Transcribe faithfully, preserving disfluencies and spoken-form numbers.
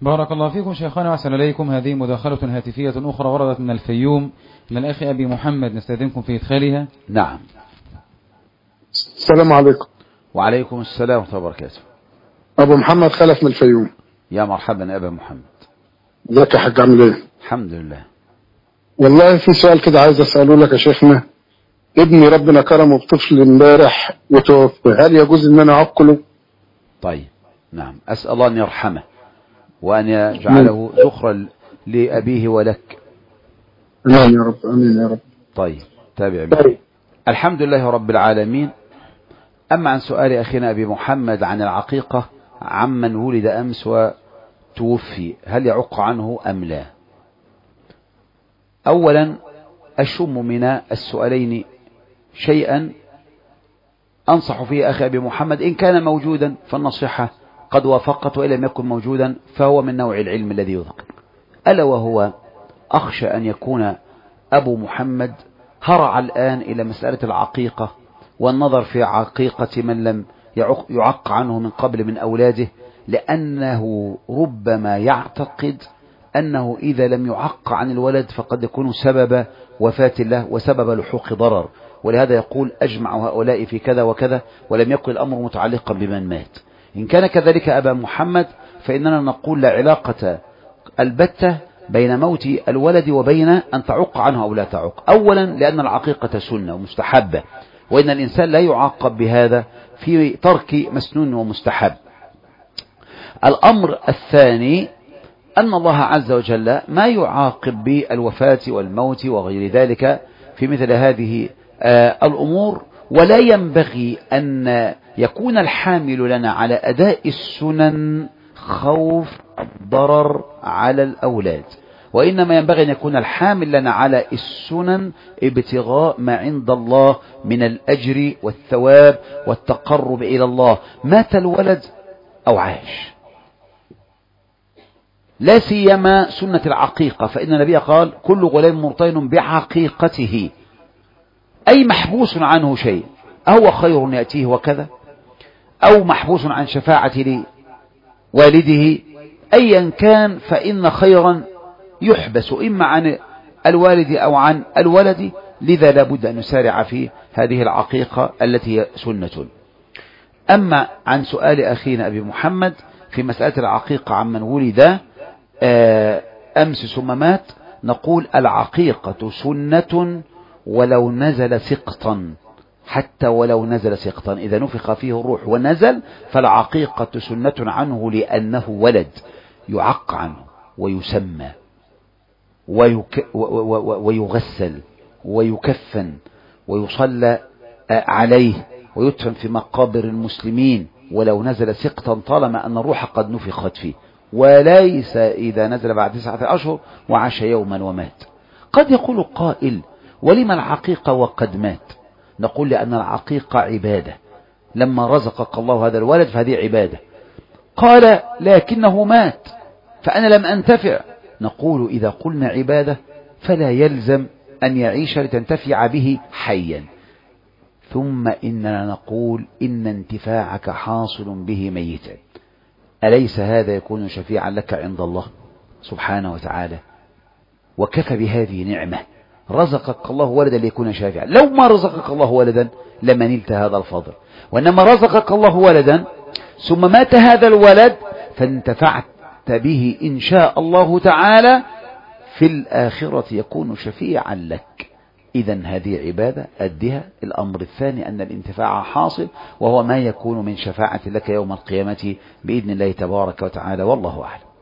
بارك الله فيكم شيخنا وأحسن إليكم. هذه مداخلة هاتفية أخرى وردت من الفيوم من الأخ أبي محمد، نستأذنكم في إدخالها. نعم. السلام عليكم. وعليكم السلام ورحمة الله وبركاته. أبو محمد خلف من الفيوم. يا مرحبا يا أبا محمد. ازيك يا حاج، عامل ايه؟ الحمد لله. والله في سؤال كده عايز أسأله لك يا شيخنا. ابني ربنا كرمه بطفل امبارح وتوفى، هل يجوز ان انا اعقله؟ طيب نعم، أسأل الله أن يرحمه وأن يجعله ذخرا لأبيه ولك. امين يا رب، امين يا رب. طيب تابع بي. الحمد لله رب العالمين. أما عن سؤال أخينا أبي محمد عن العقيقة عمن ولد أمس وتوفي، هل يعق عنه أم لا؟ أولا أشم من السؤالين شيئا أنصح فيه أخي أبي محمد، إن كان موجودا فالنصيحة قد وافقت، وإن لم يكن موجودا فهو من نوع العلم الذي يذكر، ألا وهو أخشى أن يكون أبو محمد هرع الآن إلى مسألة العقيقة والنظر في عقيقة من لم يعق عنه من قبل من أولاده، لأنه ربما يعتقد أنه إذا لم يعق عن الولد فقد يكون سبب وفاة له وسبب لحوق ضرر، ولهذا يقول أجمع هؤلاء في كذا وكذا، ولم يكن الأمر متعلقا بمن مات. إن كان كذلك أبا محمد فإننا نقول لا علاقة البتة بين موت الولد وبين أن تعق عنه أو لا تعق. أولا لأن العقيقة سنة ومستحبة، وإن الإنسان لا يعاقب بهذا في ترك مسنون ومستحب. الأمر الثاني أن الله عز وجل ما يعاقب بالوفاة والموت وغير ذلك في مثل هذه الأمور، ولا ينبغي أن يكون الحامل لنا على أداء السنن خوف الضرر على الأولاد، وإنما ينبغي أن يكون الحامل لنا على السنن ابتغاء ما عند الله من الأجر والثواب والتقرب إلى الله، مات الولد أو عاش. لا سيما سنة العقيقة، فإن النبي قال كل غلام مرتهن بعقيقته، أي محبوس عنه شيء، أهو خير يأتيه وكذا، أو محبوس عن شفاعة والده، أيا كان فإن خيرا يحبس إما عن الوالد أو عن الولد، لذا لابد أن نسارع في هذه العقيقة التي هي سنة. أما عن سؤال أخينا أبي محمد في مسألة العقيقة عمن ولد أمس ثم مات، نقول العقيقة سنة ولو نزل سقطا، حتى ولو نزل سقطا إذا نفخ فيه الروح ونزل فالعقيقة سنة عنه، لأنه ولد يعق عنه ويسمى ويك ويغسل ويكفن ويصلى عليه ويدفن في مقابر المسلمين ولو نزل سقطا، طالما أن الروح قد نفخت فيه، وليس إذا نزل بعد تسعة أشهر وعاش يوما ومات. قد يقول قائل ولما العقيقة وقد مات؟ نقول لأن العقيقة عبادة، لما رزقك الله هذا الولد فهذه عبادة. قال لكنه مات فأنا لم أنتفع، نقول إذا قلنا عبادة فلا يلزم أن يعيش لتنتفع به حيا، ثم إننا نقول إن انتفاعك حاصل به ميتا، أليس هذا يكون شفيعا لك عند الله سبحانه وتعالى؟ وكفى بهذه نعمة، رزقك الله ولدا ليكون شافعا، لو ما رزقك الله ولدا لما نلت هذا الفضل، وإنما رزقك الله ولدا ثم مات هذا الولد فانتفعت به إن شاء الله تعالى في الآخرة يكون شفيعا لك. إذن هذه عبادة أدها. الأمر الثاني أن الانتفاع حاصل، وهو ما يكون من شفاعة لك يوم القيامة بإذن الله تبارك وتعالى، والله أعلم.